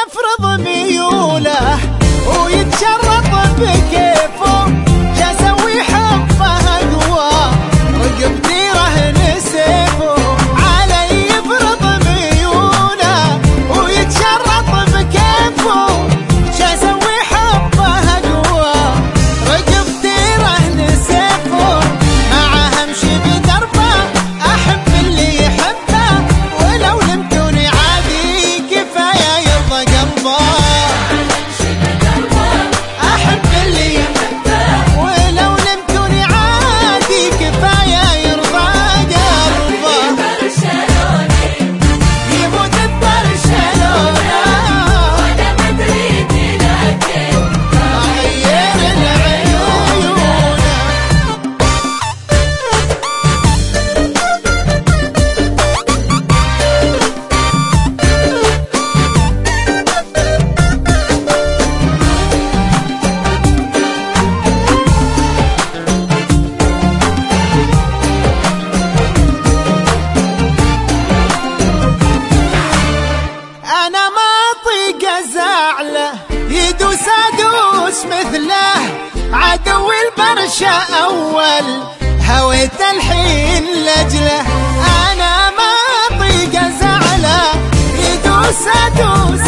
يفرض ميوله ويتشرط بكيفه، جا سوي حبه اقوى رقبتي رهن سيفه. علي يفرض ميوله ويتشرط بكيفه، جا سوي حبه اقوى رقبتي رهن سيفه. معاه امشي بدربه احب اللي يحبه، ولو لمتوني عادي كفايه يرضى قلبه. يدوس ادوس مثله عدو البرشا اول، هويت الحين لاجله انا ما اطيق ازعله. يدوس ادوس